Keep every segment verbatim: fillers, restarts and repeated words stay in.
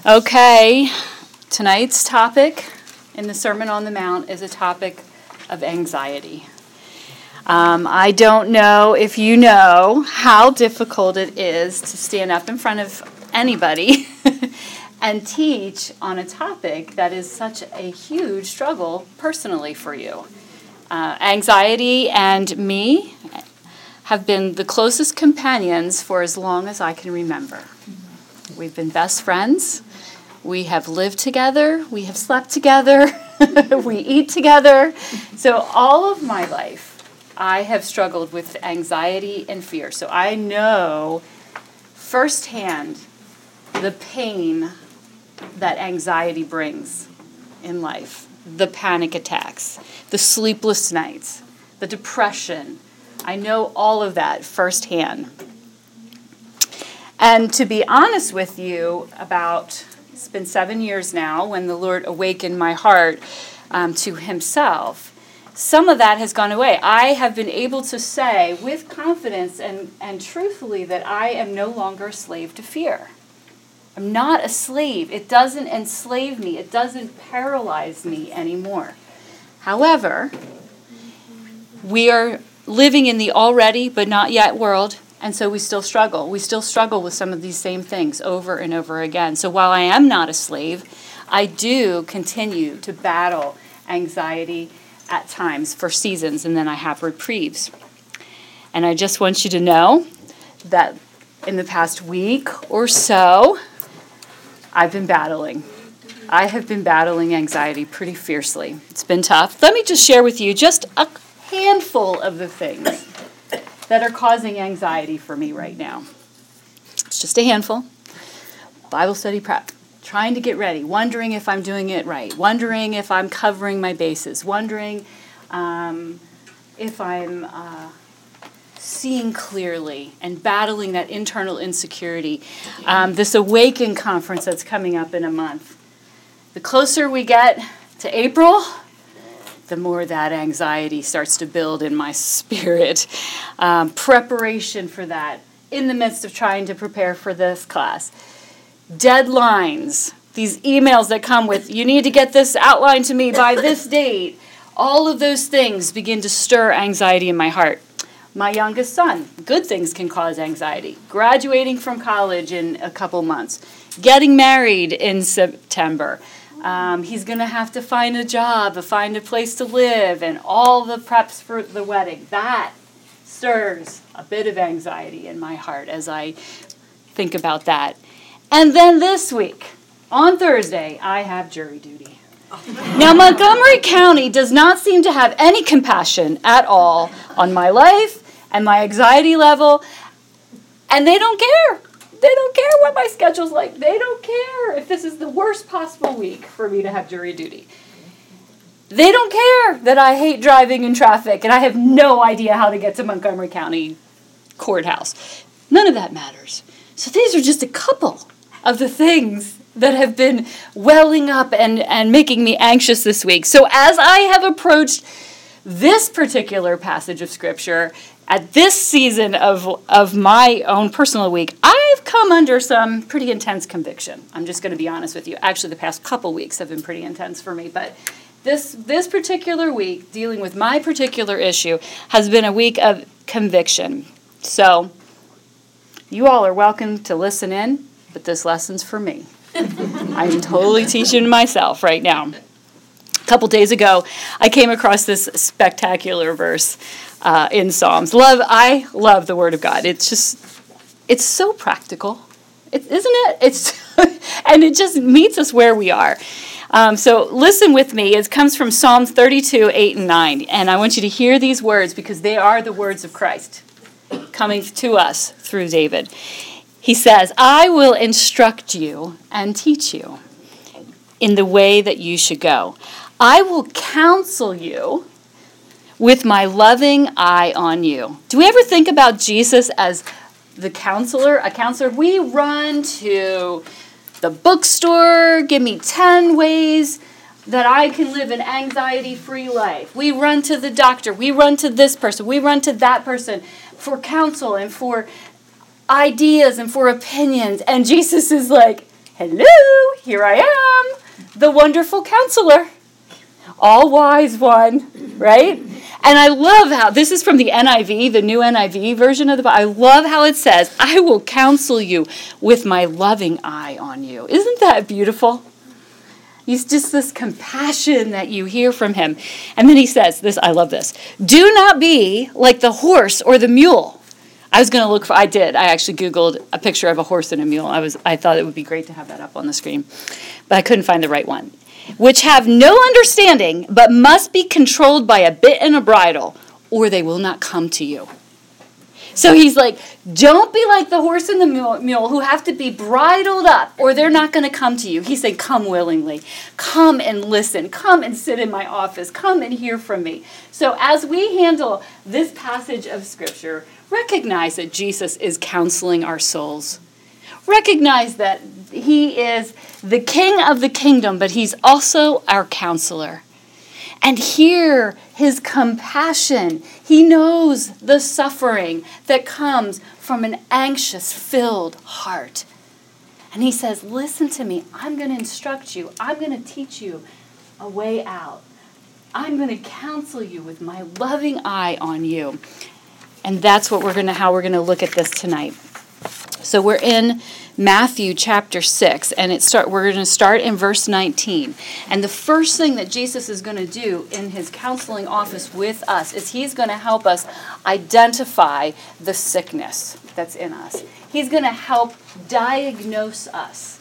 Okay, tonight's topic in the Sermon on the Mount is a topic of anxiety. Um, I don't know if you know how difficult it is to stand up in front of anybody and teach on a topic that is such a huge struggle personally for you. Uh, anxiety and me have been the closest companions for as long as I can remember. We've been best friends. We have lived together. We have slept together. We eat together. So all of my life, I have struggled with anxiety and fear. So I know firsthand the pain that anxiety brings in life, the panic attacks, the sleepless nights, the depression. I know all of that firsthand. And to be honest with you, about, it's been seven years now when the Lord awakened my heart um, to himself, some of that has gone away. I have been able to say with confidence and, and truthfully that I am no longer a slave to fear. I'm not a slave. It doesn't enslave me. It doesn't paralyze me anymore. However, we are living in the already but not yet world. And so we still struggle. We still struggle with some of these same things over and over again. So while I am not a slave, I do continue to battle anxiety at times for seasons, and then I have reprieves. And I just want you to know that in the past week or so, I've been battling. I have been battling anxiety pretty fiercely. It's been tough. Let me just share with you just a handful of the things that are causing anxiety for me right now. It's just a handful. Bible study prep, trying to get ready, wondering if I'm doing it right, wondering if I'm covering my bases, wondering um, if I'm uh, seeing clearly and battling that internal insecurity. Um, this Awaken conference that's coming up in a month. The closer we get to April, the more that anxiety starts to build in my spirit. Um, preparation for that in the midst of trying to prepare for this class. Deadlines, these emails that come with, you need to get this outlined to me by this date. All of those things begin to stir anxiety in my heart. My youngest son, good things can cause anxiety. Graduating from college in a couple months. Getting married in September. Um, he's going to have to find a job, find a place to live, and all the preps for the wedding. That stirs a bit of anxiety in my heart as I think about that. And then this week, on Thursday, I have jury duty. Now, Montgomery County does not seem to have any compassion at all on my life and my anxiety level, and they don't care. They don't care what my schedule's like. They don't care if this is the worst possible week for me to have jury duty. They don't care that I hate driving in traffic and I have no idea how to get to Montgomery County Courthouse. None of that matters. So these are just a couple of the things that have been welling up and, and making me anxious this week. So as I have approached this particular passage of Scripture, at this season of of my own personal week, I've come under some pretty intense conviction. I'm just going to be honest with you. Actually, the past couple weeks have been pretty intense for me, but this this particular week, dealing with my particular issue, has been a week of conviction. So, you all are welcome to listen in, but this lesson's for me. I'm totally teaching myself right now. A couple days ago, I came across this spectacular verse uh, in Psalms. Love, I love the Word of God. It's just, it's so practical, it, isn't it? It's and it just meets us where we are. Um, so listen with me. It comes from Psalms thirty-two, eight and nine, and I want you to hear these words because they are the words of Christ coming to us through David. He says, I will instruct you and teach you in the way that you should go. I will counsel you with my loving eye on you. Do we ever think about Jesus as the counselor? A counselor? We run to the bookstore, give me ten ways that I can live an anxiety-free life. We run to the doctor. We run to this person. We run to that person for counsel and for ideas and for opinions. And Jesus is like, hello, here I am, the wonderful counselor, all wise one, right? And I love how, this is from the N I V, the new N I V version of the Bible. I love how it says, I will counsel you with my loving eye on you. Isn't that beautiful? He's just this compassion that you hear from him. And then he says, this, I love this, do not be like the horse or the mule. I was going to look for, I did, I actually Googled a picture of a horse and a mule. I was, I thought it would be great to have that up on the screen, but I couldn't find the right one. Which have no understanding, but must be controlled by a bit and a bridle, or they will not come to you. So he's like, don't be like the horse and the mule who have to be bridled up, or they're not going to come to you. He said, come willingly. Come and listen. Come and sit in my office. Come and hear from me. So as we handle this passage of Scripture, recognize that Jesus is counseling our souls. Recognize that he is the king of the kingdom, but he's also our counselor. And hear his compassion. He knows the suffering that comes from an anxious, filled heart. And he says, listen to me. I'm going to instruct you. I'm going to teach you a way out. I'm going to counsel you with my loving eye on you. And that's what we're going to, how we're going to look at this tonight. So we're in Matthew chapter six, and it start. We're going to start in verse nineteen. And the first thing that Jesus is going to do in his counseling office with us is he's going to help us identify the sickness that's in us. He's going to help diagnose us.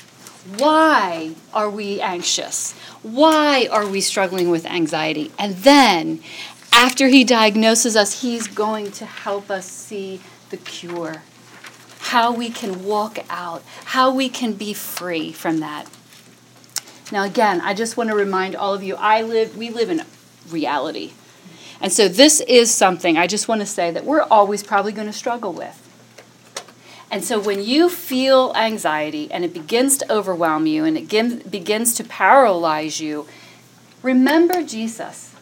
Why are we anxious? Why are we struggling with anxiety? And then, after he diagnoses us, he's going to help us see the cure. How we can walk out, how we can be free from that. Now again, I just want to remind all of you, I live, we live in reality. And so this is something I just want to say that we're always probably going to struggle with. And so when you feel anxiety and it begins to overwhelm you and it begins to paralyze you, remember Jesus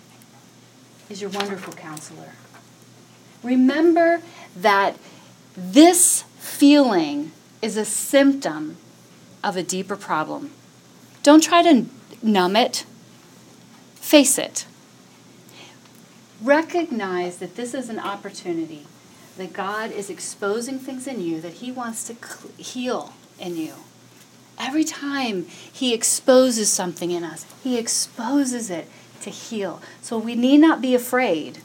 is your wonderful counselor. Remember that this feeling is a symptom of a deeper problem. Don't try to numb it. Face it. Recognize that this is an opportunity, that God is exposing things in you that he wants to heal in you. Every time he exposes something in us, he exposes it to heal. So we need not be afraid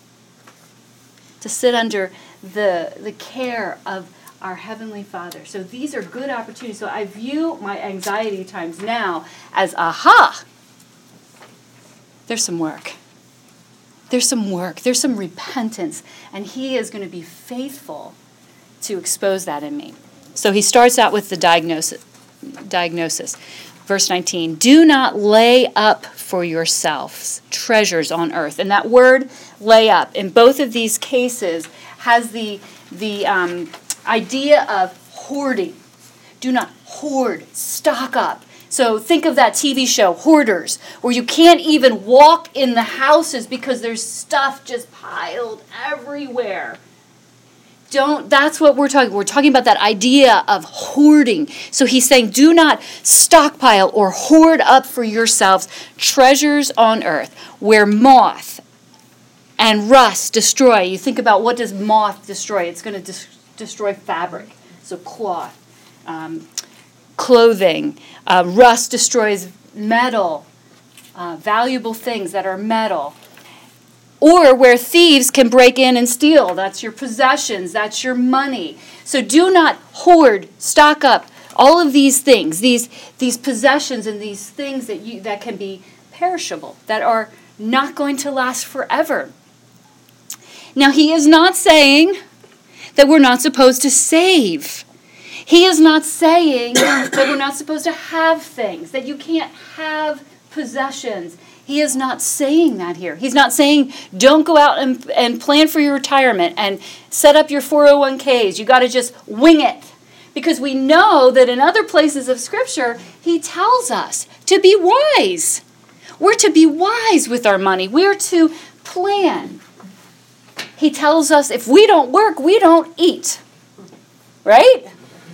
to sit under the the care of our Heavenly Father. So these are good opportunities. So I view my anxiety times now as, aha, there's some work. There's some work. There's some repentance. And he is going to be faithful to expose that in me. So he starts out with the diagnosis. diagnosis. Verse nineteen, do not lay up for yourselves treasures on earth. And that word lay up in both of these cases has the the um, idea of hoarding. Do not hoard, stock up. So think of that T V show, Hoarders, where you can't even walk in the houses because there's stuff just piled everywhere. Don't, that's what we're talking, we're talking about that idea of hoarding. So he's saying, do not stockpile or hoard up for yourselves treasures on earth where moth and rust destroy. You think about, what does moth destroy? It's going to dis- destroy fabric. So cloth, um, clothing. Uh, rust destroys metal, uh, valuable things that are metal. Or where thieves can break in and steal. That's your possessions. That's your money. So do not hoard, stock up all of these things, these these possessions and these things that you that can be perishable, that are not going to last forever. Now, he is not saying that we're not supposed to save. He is not saying that we're not supposed to have things, that you can't have possessions. He is not saying that here. He's not saying don't go out and, and plan for your retirement and set up your four oh one k's. You got to just wing it. Because we know that in other places of Scripture, he tells us to be wise. We're to be wise with our money. We're to plan. He tells us if we don't work, we don't eat. Right?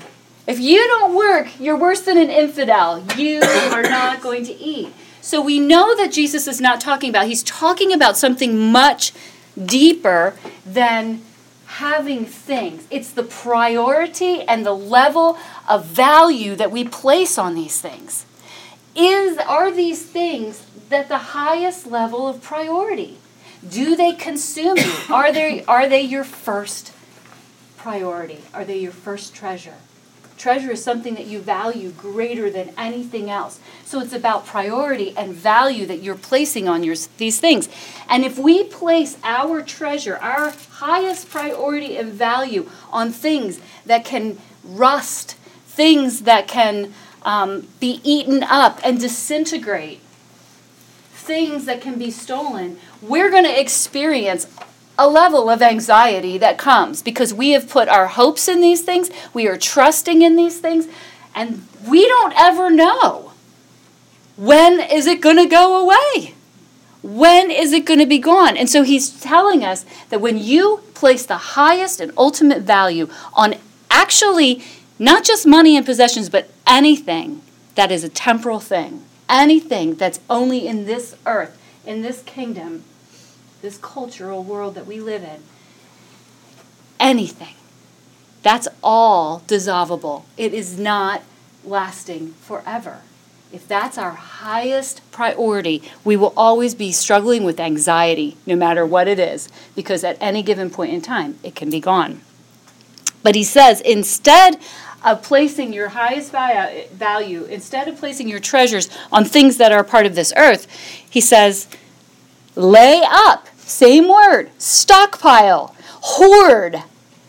If you don't work, you're worse than an infidel. You are not going to eat. So we know that Jesus is not talking about, he's talking about something much deeper than having things. It's the priority and the level of value that we place on these things. Is, are these things at the highest level of priority? Do they consume you? Are they, are they your first priority? Are they your first treasure? Treasure is something that you value greater than anything else. So it's about priority and value that you're placing on your, these things. And if we place our treasure, our highest priority and value on things that can rust, things that can um, be eaten up and disintegrate, things that can be stolen, we're going to experience a level of anxiety that comes because we have put our hopes in these things, we are trusting in these things, and we don't ever know when is it going to go away? When is it going to be gone? And so he's telling us that when you place the highest and ultimate value on actually not just money and possessions, but anything that is a temporal thing, anything that's only in this earth, in this kingdom, this cultural world that we live in, anything, that's all dissolvable. It is not lasting forever. If that's our highest priority, we will always be struggling with anxiety, no matter what it is, because at any given point in time, it can be gone. But he says, instead of placing your highest value, instead of placing your treasures on things that are part of this earth, he says, lay up, same word, stockpile, hoard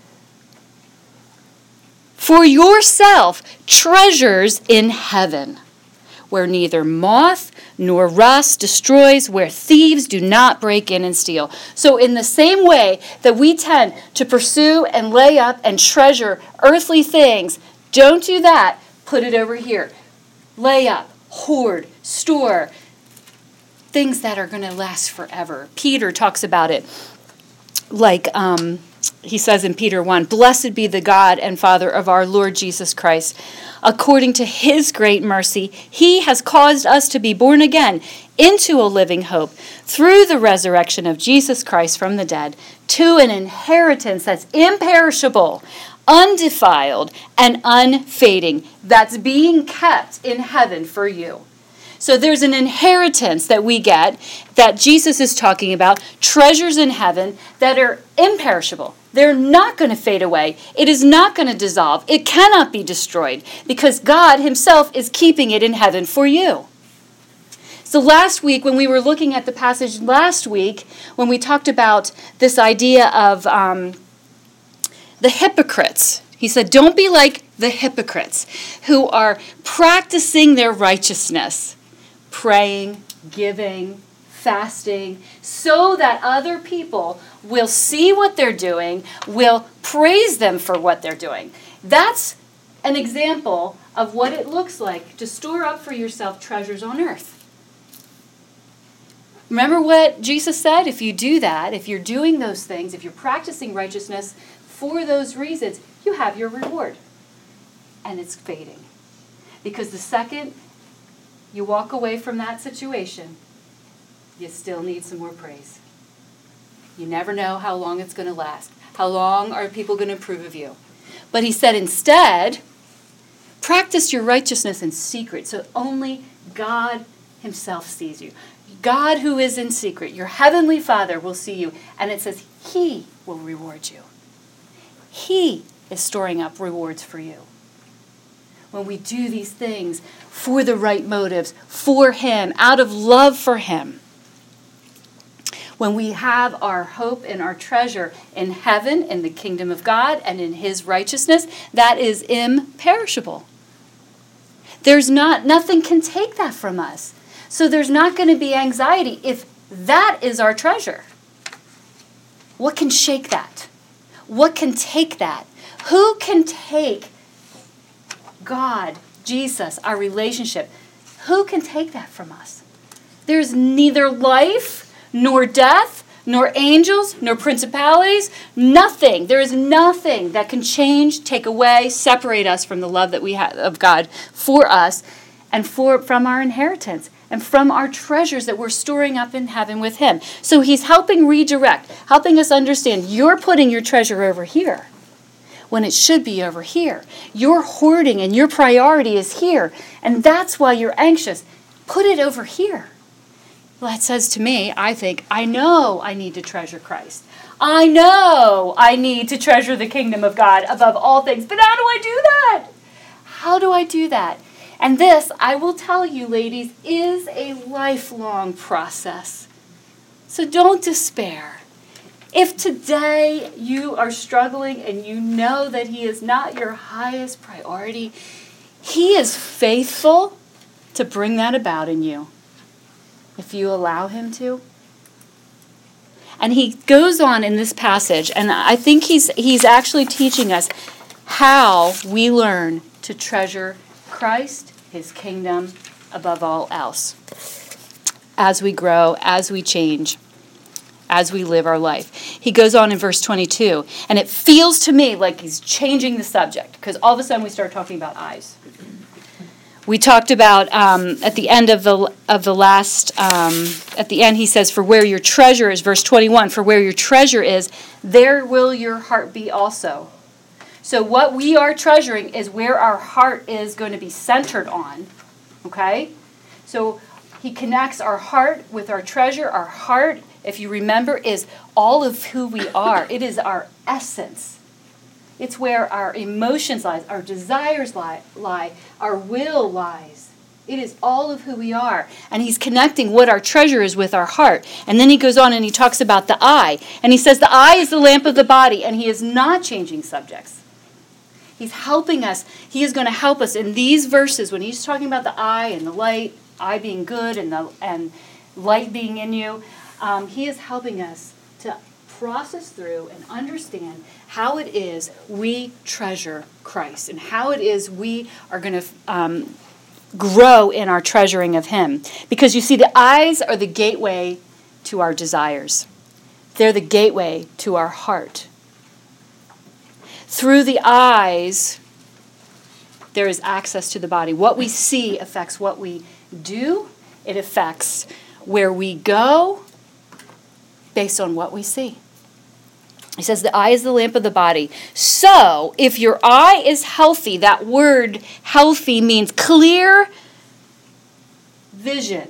for yourself treasures in heaven, where neither moth nor rust destroys, where thieves do not break in and steal. So in the same way that we tend to pursue and lay up and treasure earthly things, don't do that. Put it over here. Lay up, hoard, store, things that are going to last forever. Peter talks about it like um, he says in Peter one, blessed be the God and Father of our Lord Jesus Christ. According to his great mercy, he has caused us to be born again into a living hope through the resurrection of Jesus Christ from the dead to an inheritance that's imperishable, undefiled, and unfading, that's being kept in heaven for you. So there's an inheritance that we get that Jesus is talking about, treasures in heaven that are imperishable. They're not going to fade away. It is not going to dissolve. It cannot be destroyed because God himself is keeping it in heaven for you. So last week, when we were looking at the passage last week, when we talked about this idea of um, the hypocrites, he said, don't be like the hypocrites who are practicing their righteousness, praying, giving, fasting, so that other people will see what they're doing, will praise them for what they're doing. That's an example of what it looks like to store up for yourself treasures on earth. Remember what Jesus said? If you do that, if you're doing those things, if you're practicing righteousness for those reasons, you have your reward. And it's fading. Because the second you walk away from that situation, you still need some more praise. You never know how long it's going to last. How long are people going to approve of you? But he said instead, practice your righteousness in secret so only God himself sees you. God who is in secret, your heavenly Father will see you. And it says he will reward you. He is storing up rewards for you. When we do these things for the right motives, for him, out of love for him. When we have our hope and our treasure in heaven, in the kingdom of God, and in his righteousness, that is imperishable. There's not, nothing can take that from us. So there's not going to be anxiety if that is our treasure. What can shake that? What can take that? Who can take God, Jesus, our relationship? Who can take that from us? There's neither life, nor death, nor angels, nor principalities, nothing. There is nothing that can change, take away, separate us from the love that we have of God for us and for from our inheritance and from our treasures that we're storing up in heaven with him. So he's helping redirect, helping us understand you're putting your treasure over here when it should be over here. You're hoarding and your priority is here, and that's why you're anxious. Put it over here. Well, that says to me, I think, I know I need to treasure Christ. I know I need to treasure the kingdom of God above all things. But how do I do that? How do I do that? And this, I will tell you, ladies, is a lifelong process. So don't despair. If today you are struggling and you know that he is not your highest priority, he is faithful to bring that about in you, if you allow him to. And he goes on in this passage, and I think he's he's actually teaching us how we learn to treasure Christ, his kingdom, above all else, as we grow, as we change, as we live our life. He goes on in verse twenty-two, and it feels to me like he's changing the subject, because all of a sudden we start talking about eyes. We talked about um, at the end of the of the last, um, at the end he says, for where your treasure is, verse twenty-one, for where your treasure is, there will your heart be also. So what we are treasuring is where our heart is going to be centered on, okay? So he connects our heart with our treasure. Our heart, if you remember, is all of who we are. It is our essence. It's where our emotions lie, our desires lie, lie, our will lies. It is all of who we are. And he's connecting what our treasure is with our heart. And then he goes on and he talks about the eye. And he says the eye is the lamp of the body, and he is not changing subjects. He's helping us. He is going to help us in these verses when he's talking about the eye and the light, eye being good and the and light being in you. Um, he is helping us to process through and understand how it is we treasure Christ and how it is we are going to um, grow in our treasuring of him. Because you see, the eyes are the gateway to our desires. They're the gateway to our heart. Through the eyes, there is access to the body. What we see affects what we do. It affects where we go based on what we see. He says the eye is the lamp of the body. So if your eye is healthy, that word healthy means clear vision.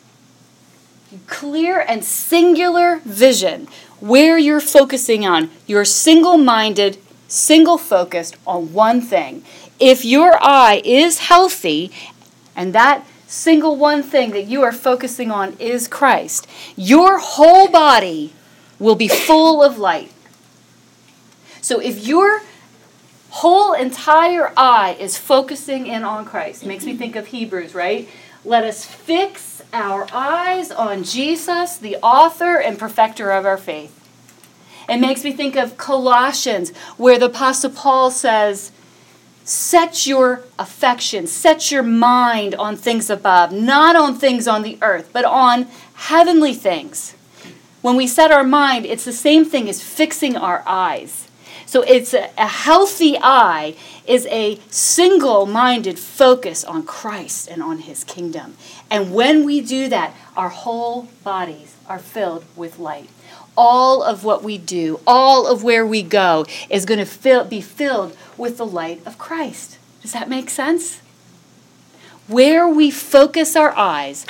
Clear and singular vision. Where you're focusing on. You're single-minded, single-focused on one thing. If your eye is healthy, and that single one thing that you are focusing on is Christ, your whole body will be full of light. So if your whole entire eye is focusing in on Christ, makes me think of Hebrews, right? Let us fix our eyes on Jesus, the author and perfecter of our faith. It makes me think of Colossians, where the Apostle Paul says, set your affection, set your mind on things above, not on things on the earth, but on heavenly things. When we set our mind, it's the same thing as fixing our eyes. So it's a, a healthy eye is a single-minded focus on Christ and on his kingdom. And when we do that, our whole bodies are filled with light. All of what we do, all of where we go is going to fill, be filled with the light of Christ. Does that make sense? Where we focus our eyes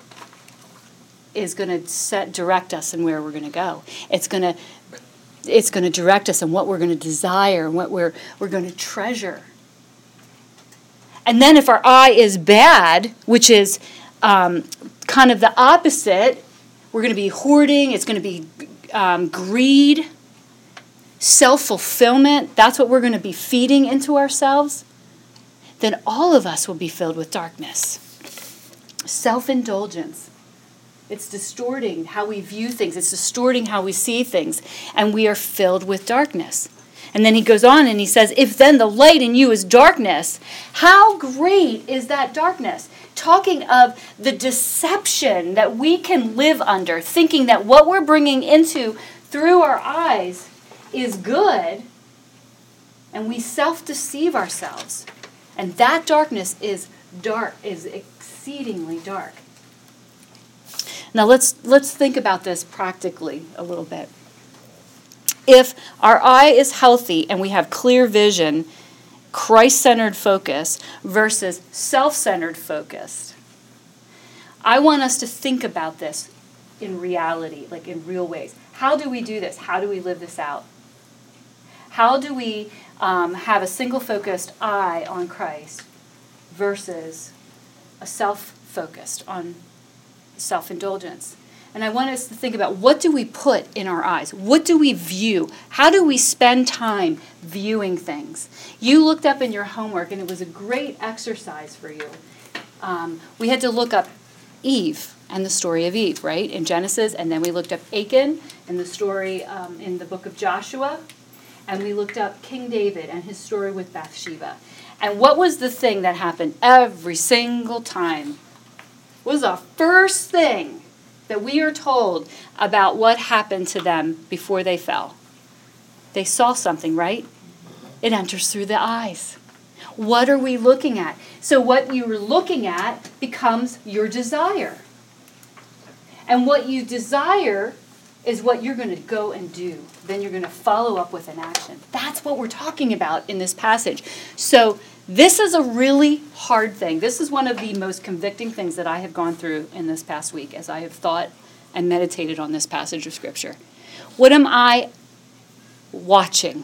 is going to set direct us in where we're going to go. It's going to it's going to direct us in what we're going to desire and what we're we're going to treasure. And then if our eye is bad, which is um, kind of the opposite, we're going to be hoarding. It's going to be um, greed, self-fulfillment. That's what we're going to be feeding into ourselves. Then all of us will be filled with darkness. Self-indulgence. It's distorting how we view things. It's distorting how we see things. And we are filled with darkness. And then he goes on and he says, if then the light in you is darkness, how great is that darkness? talking of the deception that we can live under, thinking that what we're bringing into through our eyes is good, and we self-deceive ourselves. And that darkness is dark, is exceedingly dark. Now let's let's think about this practically a little bit. If our eye is healthy and we have clear vision, Christ-centered focus versus self-centered focus, I want us to think about this in reality, like in real ways. How do we do this? How do we live this out? How do we um, have a single-focused eye on Christ versus a self-focused on self-indulgence? And I want us to think about, what do we put in our eyes? What do we view? How do we spend time viewing things? You looked up in your homework, and it was a great exercise for you. Um, we had to look up Eve and the story of Eve, right, in Genesis, and then we looked up Achan and the story um, in the book of Joshua, and we looked up King David and his story with Bathsheba. And what was the thing that happened every single time? What was the first thing that we are told about what happened to them before they fell? They saw something, right? It enters through the eyes. What are we looking at? So what you are looking at becomes your desire. And what you desire is what you're going to go and do. Then you're going to follow up with an action. That's what we're talking about in this passage. So this is a really hard thing. This is one of the most convicting things that I have gone through in this past week as I have thought and meditated on this passage of Scripture. What am I watching?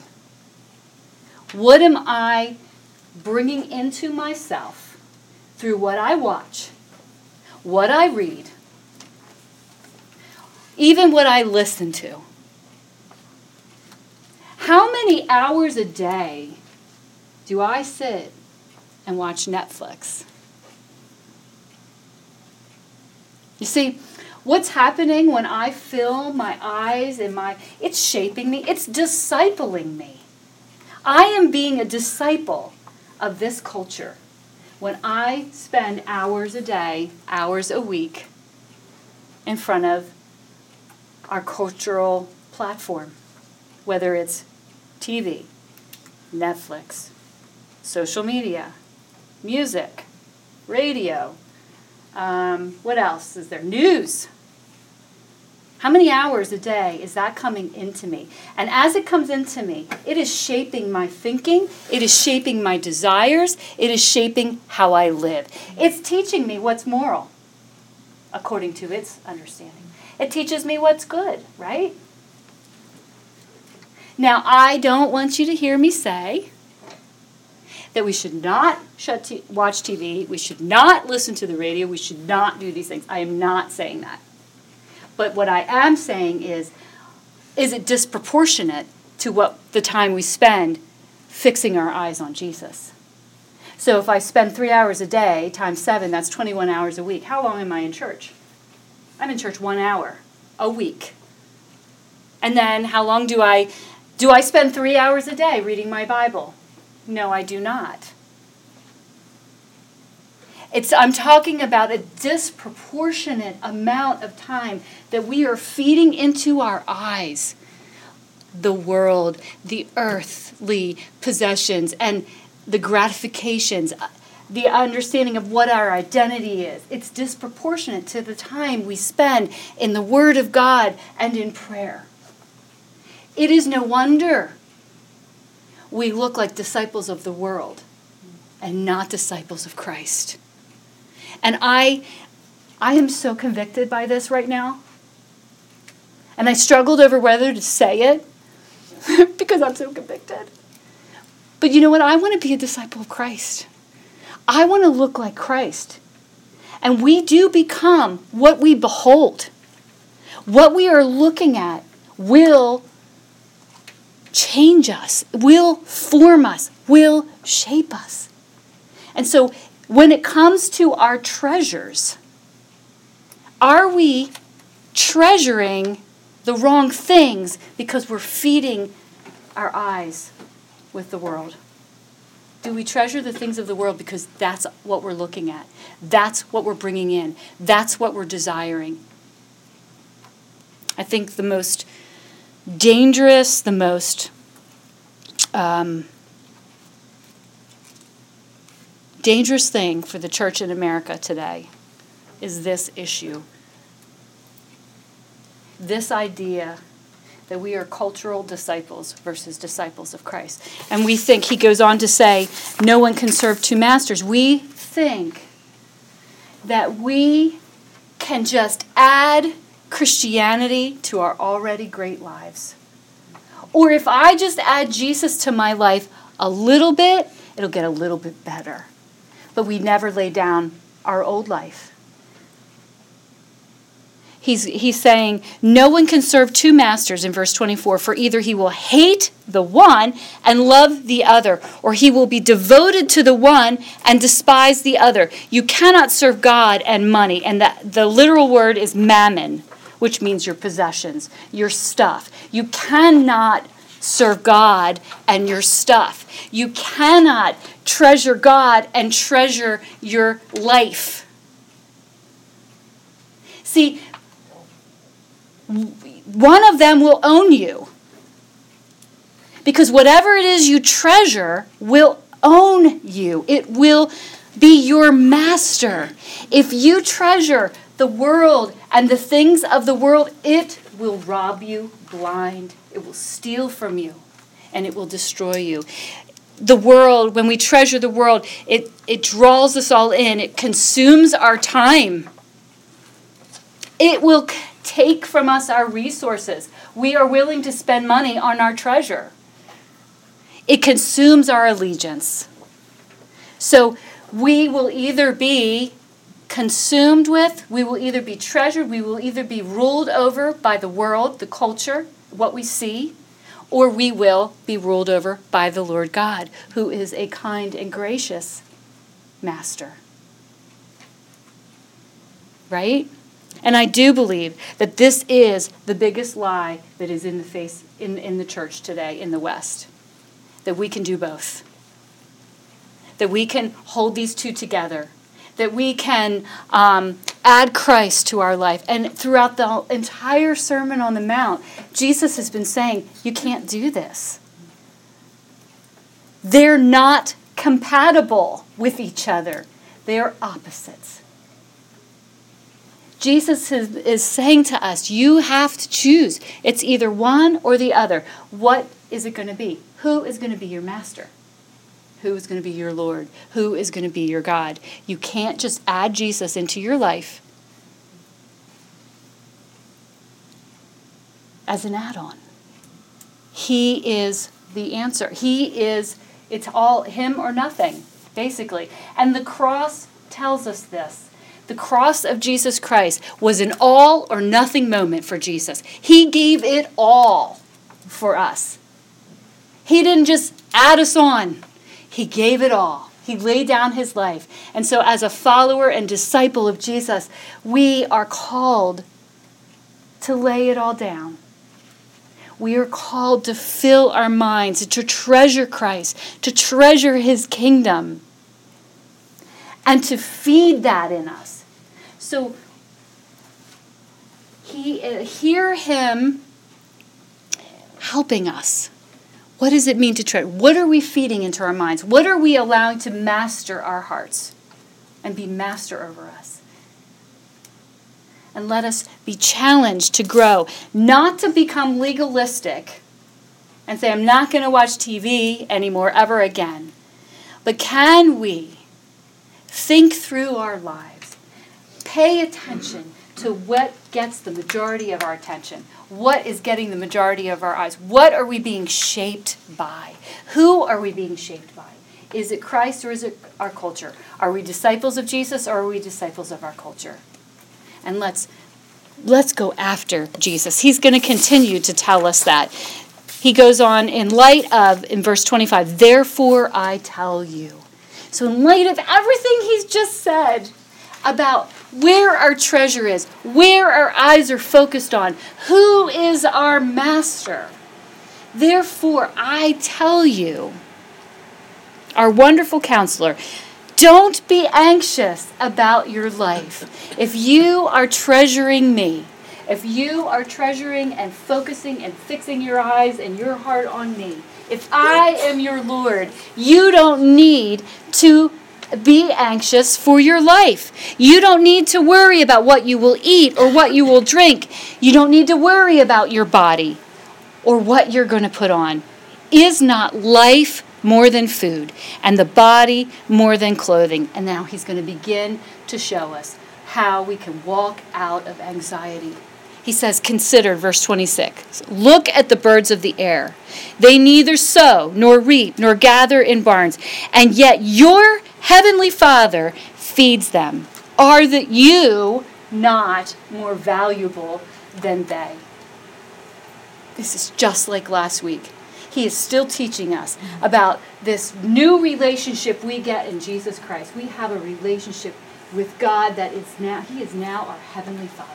What am I bringing into myself through what I watch, what I read, even what I listen to? How many hours a day do I sit and watch Netflix? You see, what's happening when I fill my eyes and my, it's shaping me, it's discipling me. I am being a disciple of this culture when I spend hours a day, hours a week in front of our cultural platform, whether it's T V, Netflix, social media, music, radio, um, what else is there? News. How many hours a day is that coming into me? And as it comes into me, it is shaping my thinking, it is shaping my desires, it is shaping how I live. It's teaching me what's moral, according to its understanding. It teaches me what's good, right? Now, I don't want you to hear me say that we should not shut t- watch T V, we should not listen to the radio, we should not do these things. I am not saying that. But what I am saying is, is it disproportionate to what the time we spend fixing our eyes on Jesus? So if I spend three hours a day times seven, that's twenty-one hours a week. How long am I in church? I'm in church one hour a week. And then how long do I, do I spend three hours a day reading my Bible? No, I do not. It's, I'm talking about a disproportionate amount of time that we are feeding into our eyes the world, the earthly possessions, and the gratifications, the understanding of what our identity is. It's disproportionate to the time we spend in the Word of God and in prayer. It is no wonder we look like disciples of the world and not disciples of Christ. And I, I am so convicted by this right now. And I struggled over whether to say it because I'm so convicted. But you know what? I want to be a disciple of Christ. I want to look like Christ. And we do become what we behold. What we are looking at will change us, will form us, will shape us. And so when it comes to our treasures, are we treasuring the wrong things because we're feeding our eyes with the world? Do we treasure the things of the world because that's what we're looking at? That's what we're bringing in. That's what we're desiring. I think the most dangerous, the most um, dangerous thing for the church in America today is this issue. This idea that we are cultural disciples versus disciples of Christ. And we think, he goes on to say, no one can serve two masters. We think that we can just add Christianity to our already great lives. Or if I just add Jesus to my life a little bit, it'll get a little bit better. But we never lay down our old life. He's, he's saying, no one can serve two masters in verse twenty-four, for either he will hate the one and love the other, or he will be devoted to the one and despise the other. You cannot serve God and money. And the, the literal word is mammon, which means your possessions, your stuff. You cannot serve God and your stuff. You cannot treasure God and treasure your life. See, one of them will own you. Because whatever it is you treasure will own you. It will be your master. If you treasure the world and the things of the world, it will rob you blind. It will steal from you, and it will destroy you. The world, when we treasure the world, it, it draws us all in. It consumes our time. It will take from us our resources. We are willing to spend money on our treasure. It consumes our allegiance. So we will either be consumed with, we will either be treasured, we will either be ruled over by the world, the culture, what we see, or we will be ruled over by the Lord God, who is a kind and gracious master. Right? And I do believe that this is the biggest lie that is in the face in, in the church today in the West. That we can do both. That we can hold these two together. That we can um, add Christ to our life. And throughout the entire Sermon on the Mount, Jesus has been saying, you can't do this. They're not compatible with each other. They are opposites. Jesus is, is saying to us, you have to choose. It's either one or the other. What is it going to be? Who is going to be your master? Who is going to be your Lord? Who is going to be your God? You can't just add Jesus into your life as an add-on. He is the answer. He is, it's all him or nothing, basically. And the cross tells us this. The cross of Jesus Christ was an all or nothing moment for Jesus. He gave it all for us. He didn't just add us on. He gave it all. He laid down his life. And so as a follower and disciple of Jesus, we are called to lay it all down. We are called to fill our minds, to treasure Christ, to treasure his kingdom, and to feed that in us. So he, uh, hear him helping us. What does it mean to treasure? What are we feeding into our minds? What are we allowing to master our hearts and be master over us? And let us be challenged to grow, not to become legalistic and say, I'm not going to watch T V anymore ever again. But can we think through our lives, pay attention to what gets the majority of our attention? What is getting the majority of our eyes? What are we being shaped by? Who are we being shaped by? Is it Christ or is it our culture? Are we disciples of Jesus or are we disciples of our culture? And let's let's go after Jesus. He's going to continue to tell us that. He goes on in light of, in verse twenty-five, therefore I tell you. So in light of everything he's just said about where our treasure is, where our eyes are focused on, who is our master, therefore I tell you, our wonderful counselor. Don't be anxious about your life. If you are treasuring me, if you are treasuring and focusing and fixing your eyes and your heart on me, if I am your Lord, you don't need to be anxious for your life. You don't need to worry about what you will eat or what you will drink. You don't need to worry about your body or what you're going to put on. Is not life more than food, and the body more than clothing? And now he's going to begin to show us how we can walk out of anxiety. He says, consider, verse twenty-six, look at the birds of the air. They neither sow, nor reap, nor gather in barns, and yet your heavenly Father feeds them. Are that you not more valuable than they? This is just like last week. He is still teaching us about this new relationship we get in Jesus Christ. We have a relationship with God that is now, He is now our heavenly Father.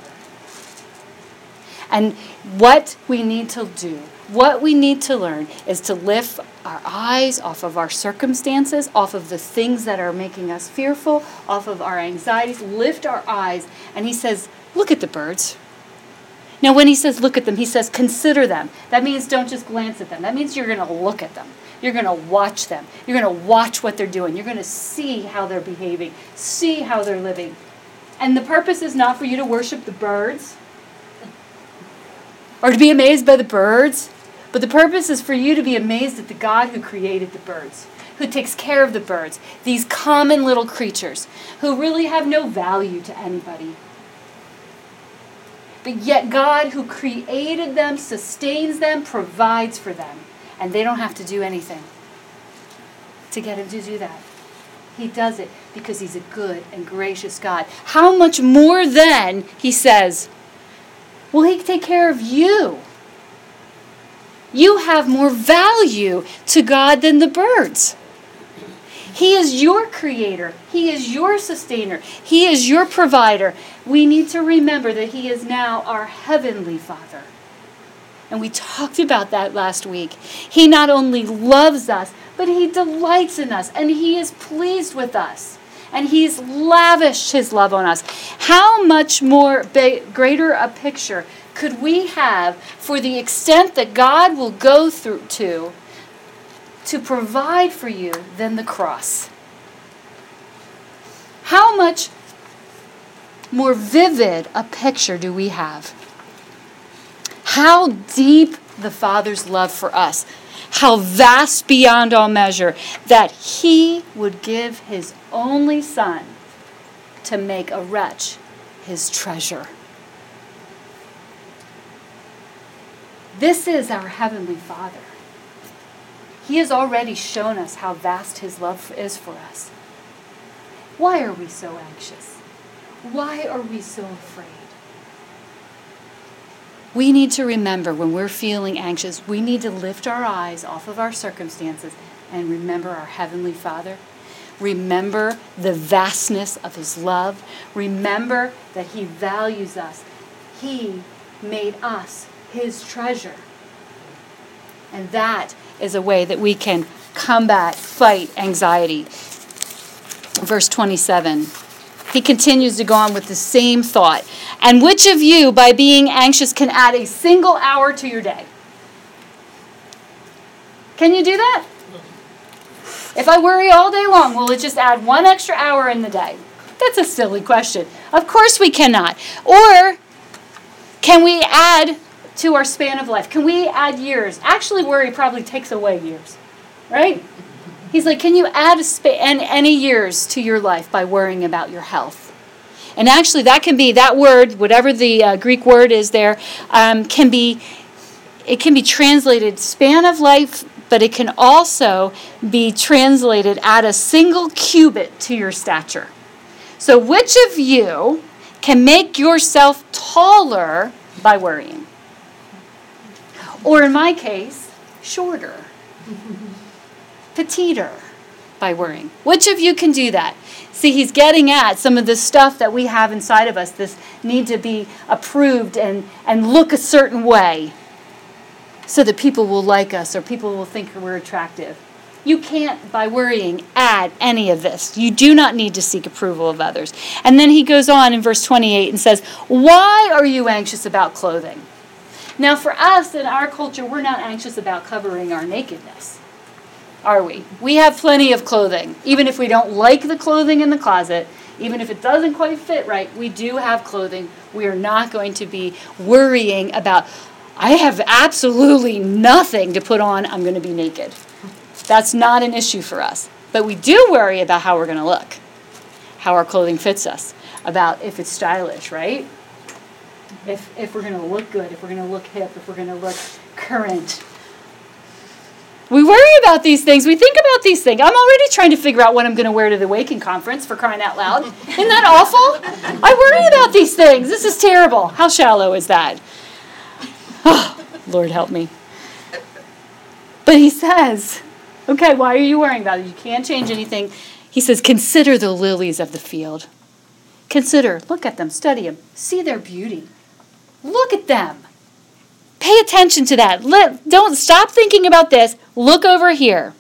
And what we need to do, what we need to learn is to lift our eyes off of our circumstances, off of the things that are making us fearful, off of our anxieties. Lift our eyes. And he says, look at the birds. Now, when he says look at them, he says consider them. That means don't just glance at them. That means you're going to look at them. You're going to watch them. You're going to watch what they're doing. You're going to see how they're behaving, see how they're living. And the purpose is not for you to worship the birds or to be amazed by the birds, but the purpose is for you to be amazed at the God who created the birds, who takes care of the birds, these common little creatures who really have no value to anybody. But yet God who created them, sustains them, provides for them. And they don't have to do anything to get him to do that. He does it because he's a good and gracious God. How much more then, he says, will he take care of you? You have more value to God than the birds. He is your creator. He is your sustainer. He is your provider. We need to remember that he is now our heavenly Father. And we talked about that last week. He not only loves us, but he delights in us. And he is pleased with us. And he's lavished his love on us. How much more ba- greater a picture could we have for the extent that God will go through to to provide for you than the cross? How much more vivid a picture do we have? How deep the Father's love for us. How vast beyond all measure that he would give his only Son to make a wretch his treasure. This is our Heavenly Father. He has already shown us how vast his love is for us. Why are we so anxious? Why are we so afraid? We need to remember when we're feeling anxious, we need to lift our eyes off of our circumstances and remember our Heavenly Father. Remember the vastness of his love. Remember that he values us. He made us his treasure. And that is a way that we can combat, fight anxiety. Verse twenty-seven. He continues to go on with the same thought. And which of you, by being anxious, can add a single hour to your day? Can you do that? If I worry all day long, will it just add one extra hour in the day? That's a silly question. Of course we cannot. Or can we add to our span of life? Can we add years? Actually, worry probably takes away years, right? He's like, can you add a sp- and any years to your life by worrying about your health? And actually, that can be, that word, whatever the uh, Greek word is there, um, can be, it can be translated span of life, but it can also be translated add a single cubit to your stature. So which of you can make yourself taller by worrying? Or in my case, shorter. Petiter by worrying. Which of you can do that? See, he's getting at some of the stuff that we have inside of us, this need to be approved and, and look a certain way so that people will like us or people will think we're attractive. You can't, by worrying, add any of this. You do not need to seek approval of others. And then he goes on in verse twenty-eight and says, why are you anxious about clothing? Now, for us in our culture, we're not anxious about covering our nakedness, are we? We have plenty of clothing. Even if we don't like the clothing in the closet, even if it doesn't quite fit right, we do have clothing. We are not going to be worrying about, I have absolutely nothing to put on, I'm going to be naked. That's not an issue for us. But we do worry about how we're going to look, how our clothing fits us, about if it's stylish, right? If if we're going to look good, if we're going to look hip, if we're going to look current. We worry about these things. We think about these things. I'm already trying to figure out what I'm going to wear to the Waking Conference, for crying out loud. Isn't that awful? I worry about these things. This is terrible. How shallow is that? Oh, Lord help me. But he says, okay, why are you worrying about it? You can't change anything. He says, consider the lilies of the field. Consider, look at them, study them, see their beauty. Look at them. Pay attention to that. Let, don't stop thinking about this. Look over here.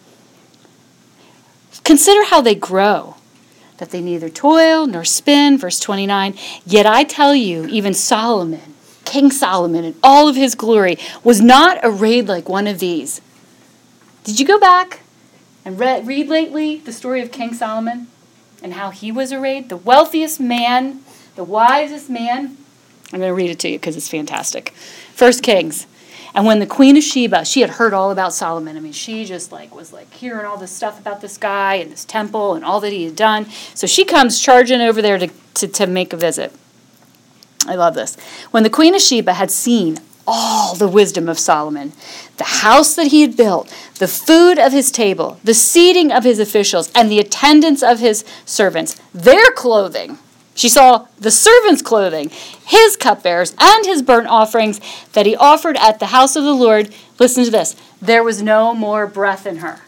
Consider how they grow, that they neither toil nor spin. Verse twenty-nine, yet I tell you, even Solomon, King Solomon, in all of his glory, was not arrayed like one of these. Did you go back and read, read lately the story of King Solomon and how he was arrayed? The wealthiest man, the wisest man. I'm going to read it to you because it's fantastic. First Kings. And when the Queen of Sheba, she had heard all about Solomon. I mean, she just like was like hearing all this stuff about this guy and this temple and all that he had done. So she comes charging over there to, to, to make a visit. I love this. When the Queen of Sheba had seen all the wisdom of Solomon, the house that he had built, the food of his table, the seating of his officials, and the attendance of his servants, their clothing. She saw the servants' clothing, his cupbearers, and his burnt offerings that he offered at the house of the Lord. Listen to this. There was no more breath in her.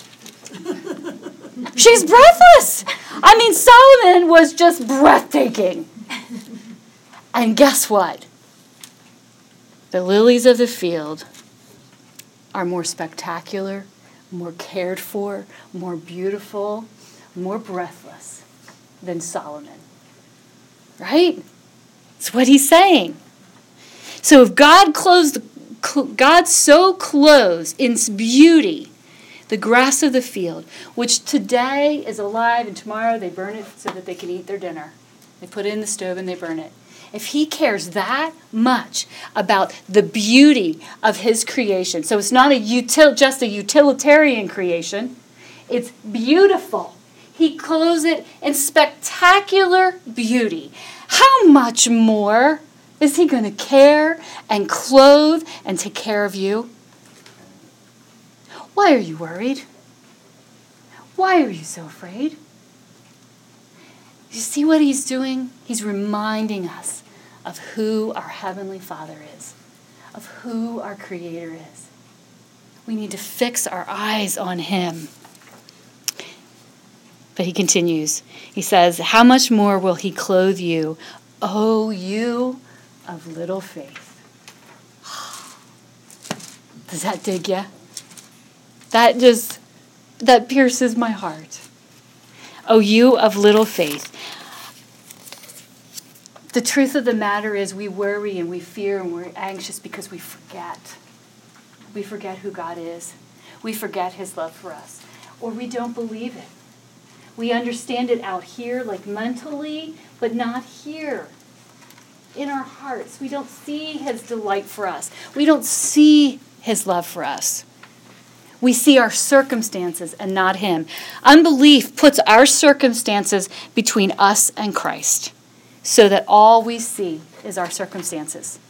She's breathless. I mean, Solomon was just breathtaking. And guess what? The lilies of the field are more spectacular, more cared for, more beautiful, more breathless than Solomon. Right? That's what he's saying. So if God clothes, God so clothes in beauty the grass of the field, which today is alive and tomorrow they burn it so that they can eat their dinner. They put it in the stove and they burn it. If he cares that much about the beauty of his creation, so it's not a util, just a utilitarian creation, it's beautiful. He clothes it in spectacular beauty. How much more is he going to care and clothe and take care of you? Why are you worried? Why are you so afraid? You see what he's doing? He's reminding us of who our Heavenly Father is, of who our Creator is. We need to fix our eyes on him. But he continues. He says, how much more will he clothe you, O you of little faith? Does that dig you? That just, that pierces my heart. O you of little faith. The truth of the matter is we worry and we fear and we're anxious because we forget. We forget who God is. We forget his love for us. Or we don't believe it. We understand it out here, like mentally, but not here. In our hearts, we don't see his delight for us. We don't see his love for us. We see our circumstances and not him. Unbelief puts our circumstances between us and Christ, so that all we see is our circumstances.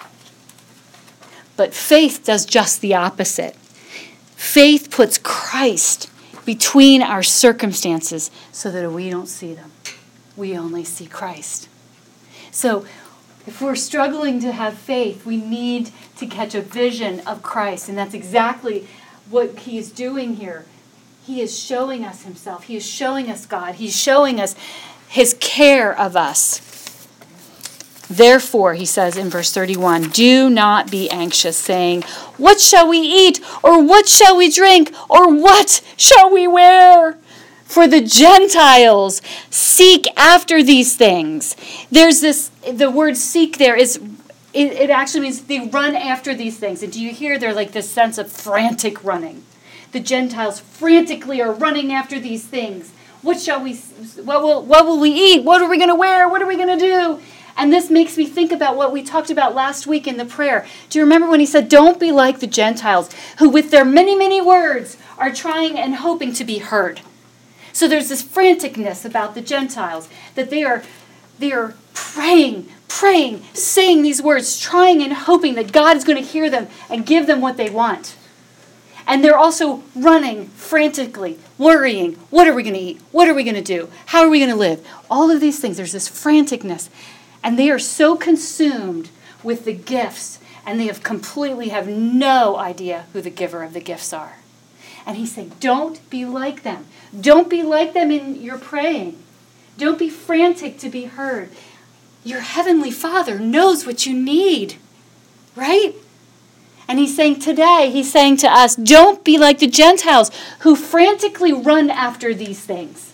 But faith does just the opposite. Faith puts Christ between our circumstances so that we don't see them. We only see Christ. So if we're struggling to have faith, we need to catch a vision of Christ. And that's exactly what he is doing here. He is showing us himself. He is showing us God. He's showing us his care of us. Therefore, he says in verse thirty-one, do not be anxious, saying, what shall we eat? Or what shall we drink? Or what shall we wear? For the Gentiles seek after these things. There's this, the word seek there is, it, it actually means they run after these things. And do you hear there like this sense of frantic running? The Gentiles frantically are running after these things. What shall we, what will, what will we eat? What are we going to wear? What are we going to do? And this makes me think about what we talked about last week in the prayer. Do you remember when he said, don't be like the Gentiles, who with their many, many words are trying and hoping to be heard. So there's this franticness about the Gentiles, that they are, they are praying, praying, saying these words, trying and hoping that God is going to hear them and give them what they want. And they're also running frantically, worrying, what are we going to eat? What are we going to do? How are we going to live? All of these things, there's this franticness. And they are so consumed with the gifts, and they have completely have no idea who the giver of the gifts are. And he's saying, don't be like them. Don't be like them in your praying. Don't be frantic to be heard. Your heavenly Father knows what you need, right? And he's saying today, he's saying to us, don't be like the Gentiles who frantically run after these things.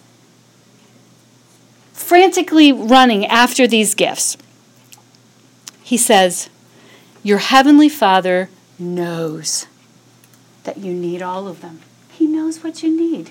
Frantically running after these gifts. He says, your heavenly Father knows that you need all of them. He knows what you need.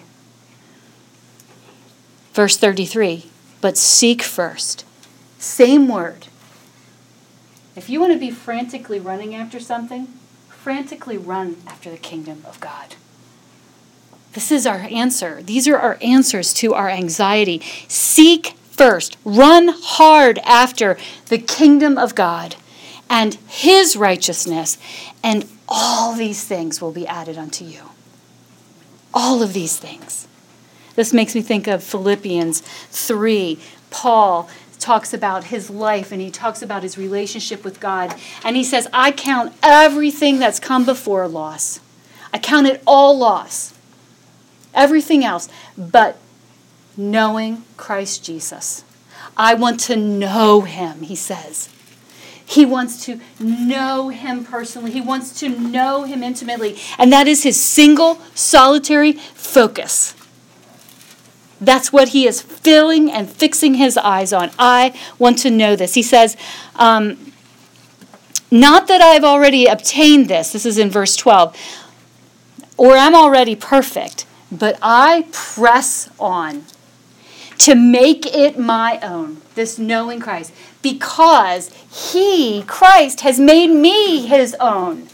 Verse thirty-three, but seek first. Same word. If you want to be frantically running after something, frantically run after the kingdom of God. This is our answer. These are our answers to our anxiety. Seek first. Run hard after the kingdom of God and his righteousness, and all these things will be added unto you. All of these things. This makes me think of Philippians three. Paul talks about his life, and he talks about his relationship with God. And he says, I count everything that's come before loss. I count it all loss. Everything else. But knowing Christ Jesus. I want to know him, he says. He wants to know him personally. He wants to know him intimately. And that is his single, solitary focus. That's what he is filling and fixing his eyes on. I want to know this. He says, um, not that I've already obtained this. This is in verse twelve. Or am already perfect, but I press on to make it my own, this knowing Christ, because he, Christ, has made me his own.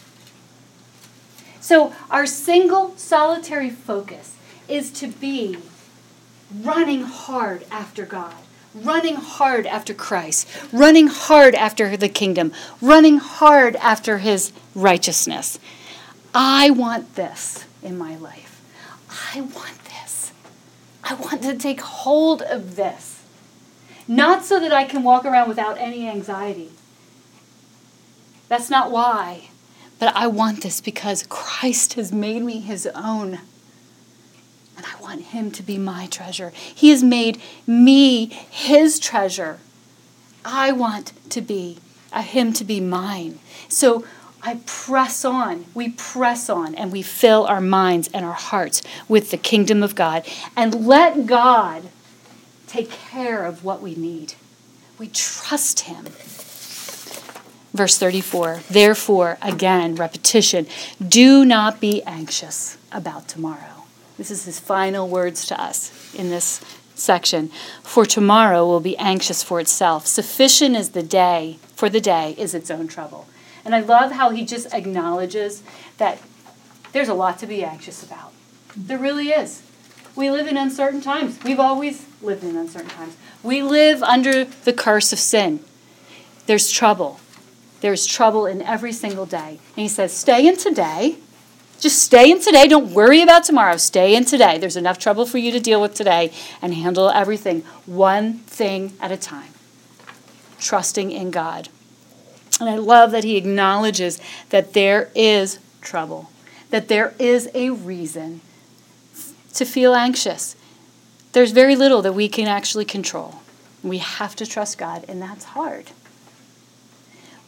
So our single, solitary focus is to be running hard after God, running hard after Christ, running hard after the kingdom, running hard after his righteousness. I want this in my life. I want this. I want to take hold of this. Not so that I can walk around without any anxiety. That's not why. But I want this because Christ has made me his own. And I want him to be my treasure. He has made me his treasure. I want to be, uh, him to be mine. So I press on. We press on and we fill our minds and our hearts with the kingdom of God. And let God take care of what we need. We trust him. Verse thirty-four, therefore, again, repetition, do not be anxious about tomorrow. This is his final words to us in this section. For tomorrow will be anxious for itself. Sufficient is the day, for the day is its own trouble. And I love how he just acknowledges that there's a lot to be anxious about. There really is. We live in uncertain times. We've always lived in uncertain times. We live under the curse of sin. There's trouble. There's trouble in every single day. And he says, stay in today. Just stay in today. Don't worry about tomorrow. Stay in today. There's enough trouble for you to deal with today and handle everything one thing at a time. Trusting in God. And I love that he acknowledges that there is trouble, that there is a reason to feel anxious. There's very little that we can actually control. We have to trust God, and that's hard.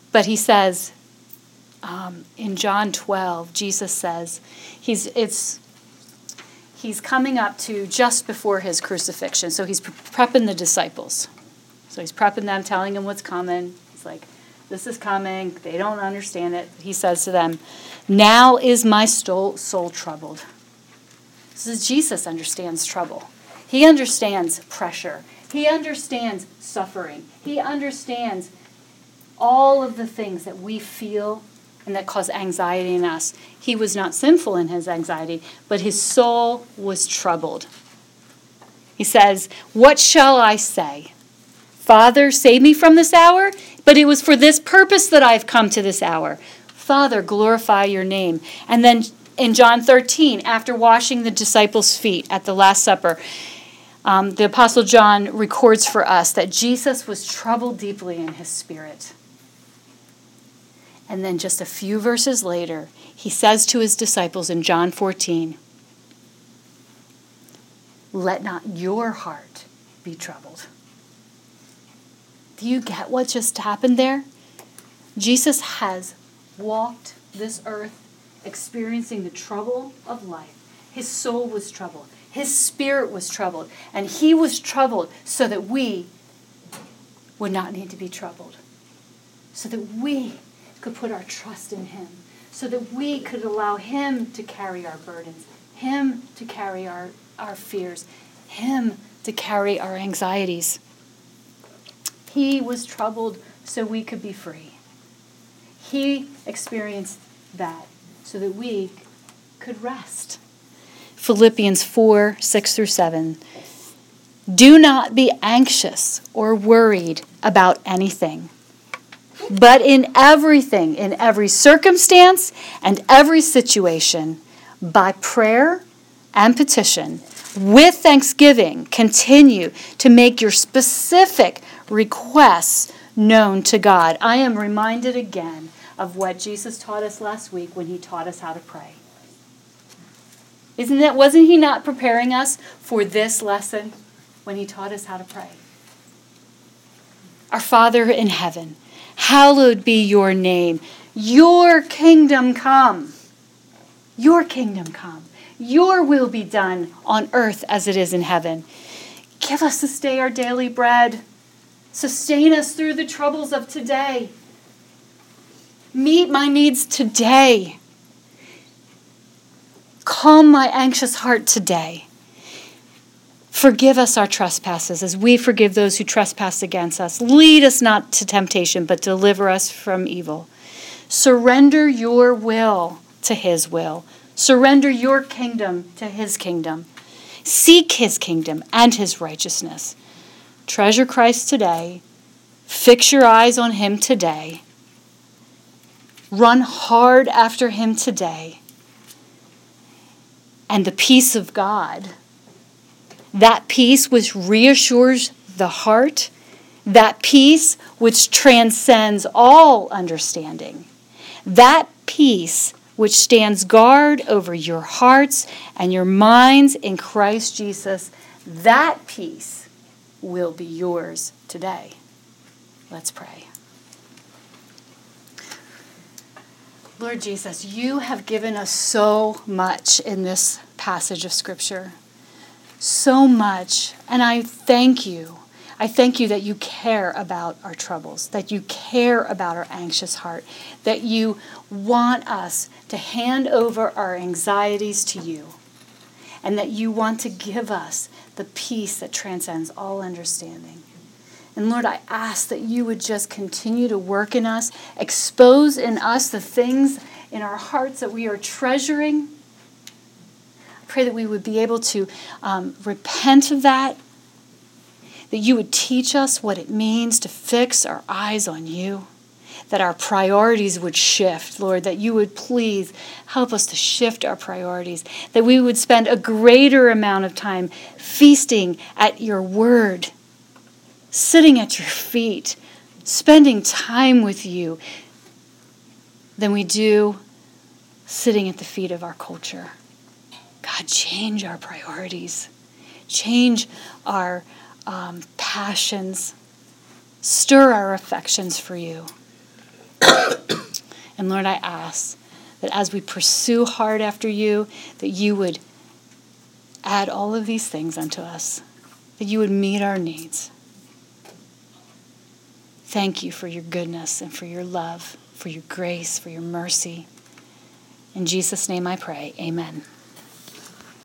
But he says, um, in John twelve, Jesus says, he's it's he's coming up to just before his crucifixion. So he's prepping the disciples. So he's prepping them, telling them what's coming. He's like, this is coming. They don't understand it. He says to them, now is my soul, soul troubled. This is Jesus understands trouble. He understands pressure. He understands suffering. He understands all of the things that we feel and that cause anxiety in us. He was not sinful in his anxiety, but his soul was troubled. He says, what shall I say? Father, save me from this hour, but it was for this purpose that I've come to this hour. Father, glorify your name. And then in John thirteen, after washing the disciples' feet at the Last Supper, um, the Apostle John records for us that Jesus was troubled deeply in his spirit. And then just a few verses later, he says to his disciples in John fourteen, let not your heart be troubled. Do you get what just happened there? Jesus has walked this earth experiencing the trouble of life. His soul was troubled. His spirit was troubled. And he was troubled so that we would not need to be troubled. So that we could put our trust in him. So that we could allow him to carry our burdens. Him to carry our, our fears. Him to carry our anxieties. He was troubled so we could be free. He experienced that so that we could rest. Philippians four, six through seven. Do not be anxious or worried about anything, but in everything, in every circumstance and every situation, by prayer and petition, with thanksgiving, continue to make your specific requests known to God. I am reminded again of what Jesus taught us last week when he taught us how to pray. Isn't that, wasn't he not preparing us for this lesson when he taught us how to pray? Our Father in heaven, hallowed be your name. Your kingdom come. Your kingdom come. Your will be done on earth as it is in heaven. Give us this day our daily bread. Sustain us through the troubles of today. Meet my needs today. Calm my anxious heart today. Forgive us our trespasses as we forgive those who trespass against us. Lead us not to temptation, but deliver us from evil. Surrender your will to his will. Surrender your kingdom to his kingdom. Seek his kingdom and his righteousness. Treasure Christ today. Fix your eyes on him today. Run hard after him today. And the peace of God, that peace which reassures the heart, that peace which transcends all understanding, that peace which stands guard over your hearts and your minds in Christ Jesus, that peace will be yours today. Let's pray. Lord Jesus, you have given us so much in this passage of Scripture. So much. And I thank you. I thank you that you care about our troubles, that you care about our anxious heart, that you want us to hand over our anxieties to you, and that you want to give us the peace that transcends all understanding. And Lord, I ask that you would just continue to work in us, expose in us the things in our hearts that we are treasuring. I pray that we would be able to um, repent of that, that you would teach us what it means to fix our eyes on you, that our priorities would shift, Lord, that you would please help us to shift our priorities, that we would spend a greater amount of time feasting at your word, sitting at your feet, spending time with you, than we do sitting at the feet of our culture. God, change our priorities. Change our um, passions. Stir our affections for you. And Lord, I ask that as we pursue hard after you, that you would add all of these things unto us, that you would meet our needs. Thank you for your goodness and for your love, for your grace, for your mercy. In Jesus' name I pray, amen.